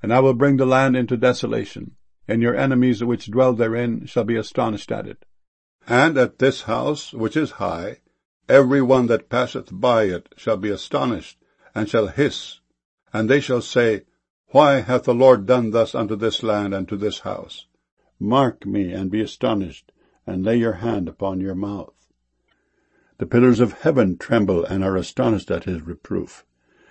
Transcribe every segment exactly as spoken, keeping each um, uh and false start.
And I will bring the land into desolation, and your enemies which dwell therein shall be astonished at it. And at this house, which is high, every one that passeth by it shall be astonished, and shall hiss, and they shall say, Why hath the Lord done thus unto this land and to this house? Mark me, and be astonished, and lay your hand upon your mouth. The pillars of heaven tremble and are astonished at his reproof.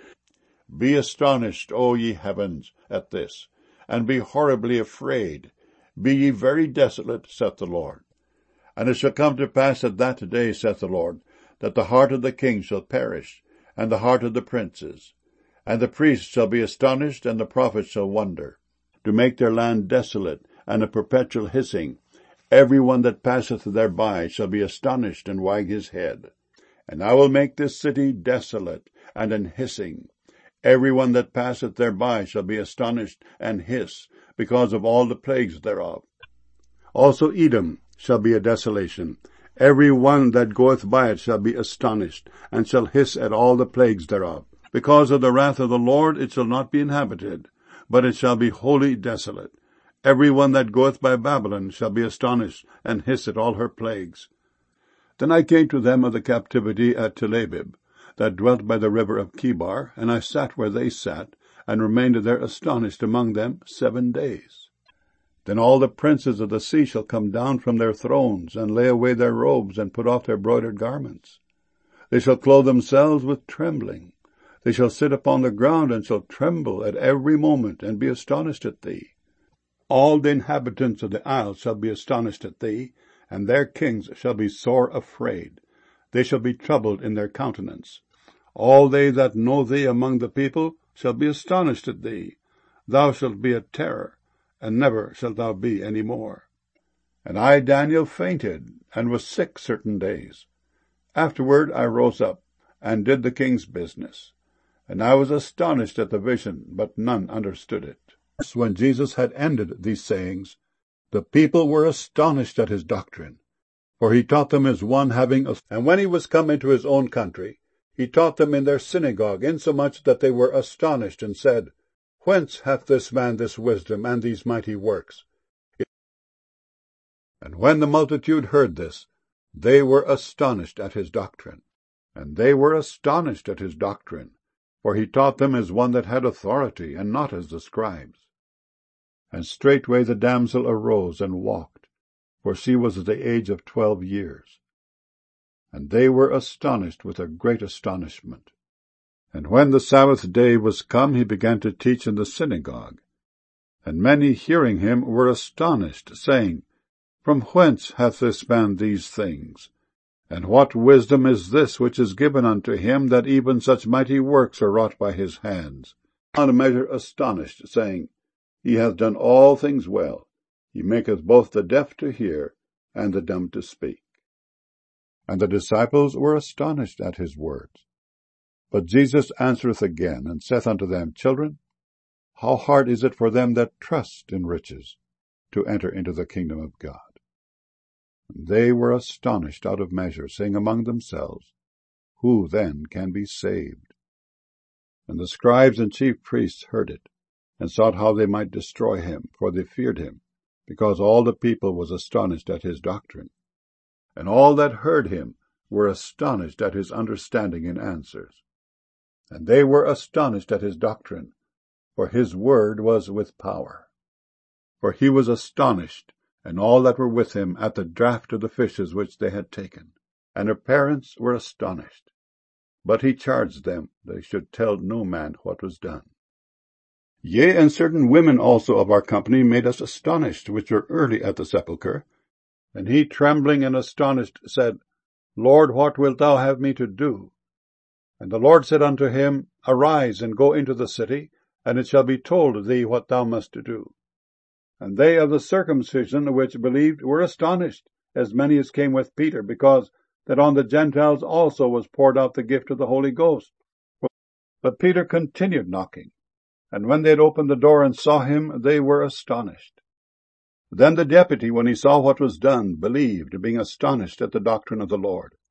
Be astonished, O ye heavens, at this, and be horribly afraid. Be ye very desolate, saith the Lord. And it shall come to pass at that day, saith the Lord, that the heart of the king shall perish, and the heart of the princes. And the priests shall be astonished, and the prophets shall wonder, to make their land desolate, and a perpetual hissing. Every one that passeth thereby shall be astonished, and wag his head. And I will make this city desolate, and an hissing. Every one that passeth thereby shall be astonished, and hiss, because of all the plagues thereof. Also Edom shall be a desolation. Every one that goeth by it shall be astonished, and shall hiss at all the plagues thereof. Because of the wrath of the Lord it shall not be inhabited, but it shall be wholly desolate. Every one that goeth by Babylon shall be astonished, and hiss at all her plagues. Then I came to them of the captivity at Tel Abib, that dwelt by the river of Chebar, and I sat where they sat, and remained there astonished among them seven days. Then all the princes of the sea shall come down from their thrones, and lay away their robes, and put off their broidered garments. They shall clothe themselves with trembling. They shall sit upon the ground, and shall tremble at every moment, and be astonished at thee. All the inhabitants of the isles shall be astonished at thee, and their kings shall be sore afraid. They shall be troubled in their countenance. All they that know thee among the people shall be astonished at thee. Thou shalt be a terror, and never shalt thou be any more. And I, Daniel, fainted, and was sick certain days. Afterward I rose up, and did the king's business. And I was astonished at the vision, but none understood it. When Jesus had ended these sayings, the people were astonished at his doctrine, for he taught them as one having a... And when he was come into his own country, he taught them in their synagogue, insomuch that they were astonished, and said, Whence hath this man this wisdom, and these mighty works? And when the multitude heard this, they were astonished at his doctrine. And they were astonished at his doctrine, for he taught them as one that had authority, and not as the scribes. And straightway the damsel arose and walked, for she was of the age of twelve years. And they were astonished with a great astonishment. And when the Sabbath day was come, he began to teach in the synagogue. And many hearing him were astonished, saying, From whence hath this man these things? And what wisdom is this which is given unto him, that even such mighty works are wrought by his hands? On a measure astonished, saying, He hath done all things well. He maketh both the deaf to hear, and the dumb to speak. And the disciples were astonished at his words. But Jesus answereth again, and saith unto them, Children, how hard is it for them that trust in riches to enter into the kingdom of God? And they were astonished out of measure, saying among themselves, Who then can be saved? And the scribes and chief priests heard it, and sought how they might destroy him, for they feared him, because all the people was astonished at his doctrine. And all that heard him were astonished at his understanding in answers. And they were astonished at his doctrine, for his word was with power. For he was astonished, and all that were with him, at the draught of the fishes which they had taken. And her parents were astonished. But he charged them they should tell no man what was done. Yea, and certain women also of our company made us astonished, which were early at the sepulchre. And he, trembling and astonished, said, Lord, what wilt thou have me to do? And the Lord said unto him, Arise, and go into the city, and it shall be told thee what thou must do. And they of the circumcision which believed were astonished, as many as came with Peter, because that on the Gentiles also was poured out the gift of the Holy Ghost. But Peter continued knocking, and when they had opened the door and saw him, they were astonished. Then the deputy, when he saw what was done, believed, being astonished at the doctrine of the Lord.